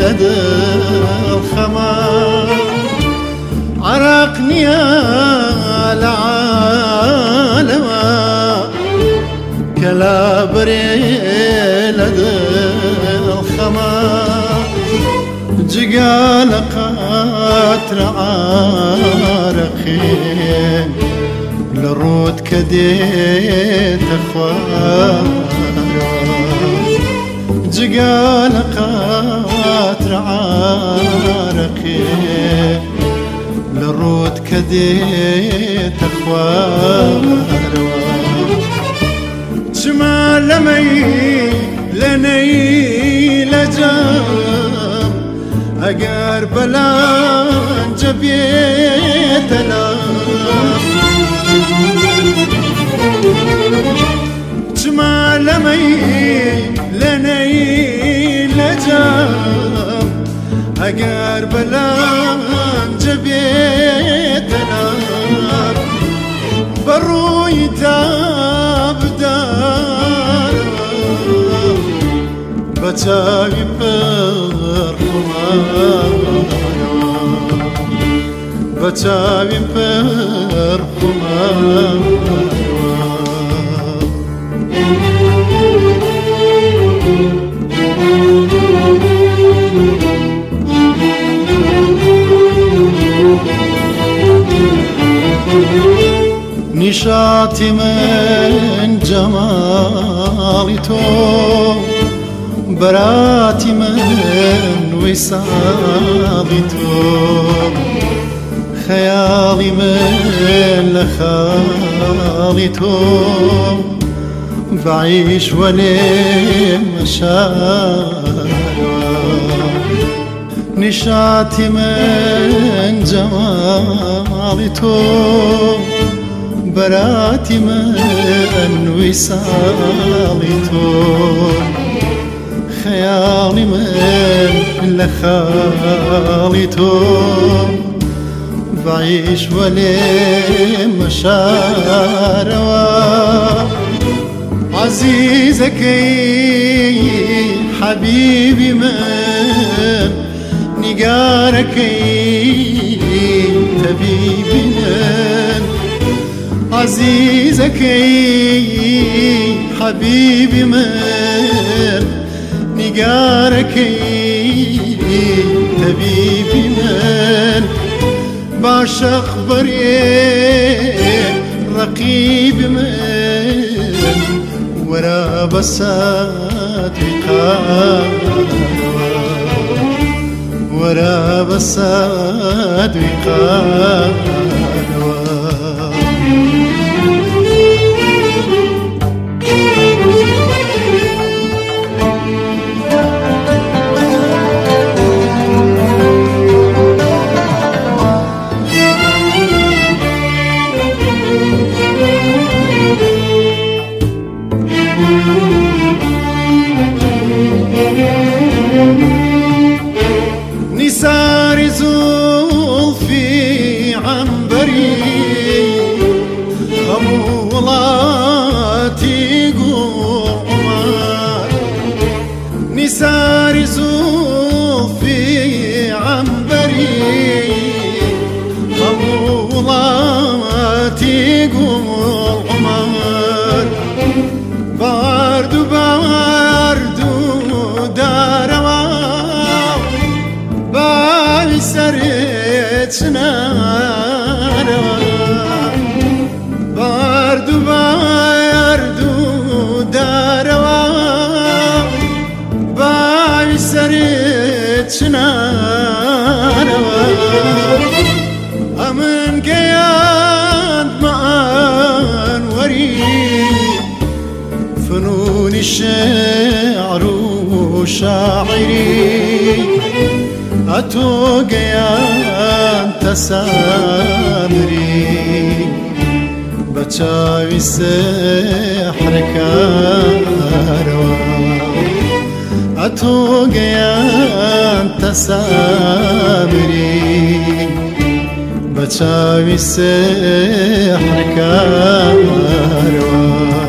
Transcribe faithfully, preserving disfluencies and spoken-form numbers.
لدى الخمار عرقني العالم كالابري لدى الخمار جقال قاتر عارقي للرود كديت اخوار جقال قاتر عارقي للرود كديت اخوار جمال لمي لني لجام اگر بلان جبيتنا جمال لمي لني لجام اگر بلان جبيتنا بروي تابدار بتاوي برفمان بتاوي برفمان نشاطي من جمالي تو براتي من وصالي تو خيالي من لخالي تو بعيش ولي مشاعر نشاطي من جمالي تو براتي من وصالي تو خيالي من لخالي تو بعيش ولي مشاعر عزيزك حبيبي من نقارك حبيبي من عزيزك حبيبي من نقارك حبيبي من بعشق بريء رقيب من ورا بسات وقار ورا بسات وقار نسار زلفي عنبري غمولاتي قمر نسار زلفي عنبري غمولاتي قمر بارد بارد داروا باوي سرتنا بارد بارد داروا باوي سرتنا امن قياد معان وريد فنون الشعر وشاعري أتوقع يا تسامري بتشاوي السحر كاروا أتوقع يا تسامري بتشاوي السحر كاروا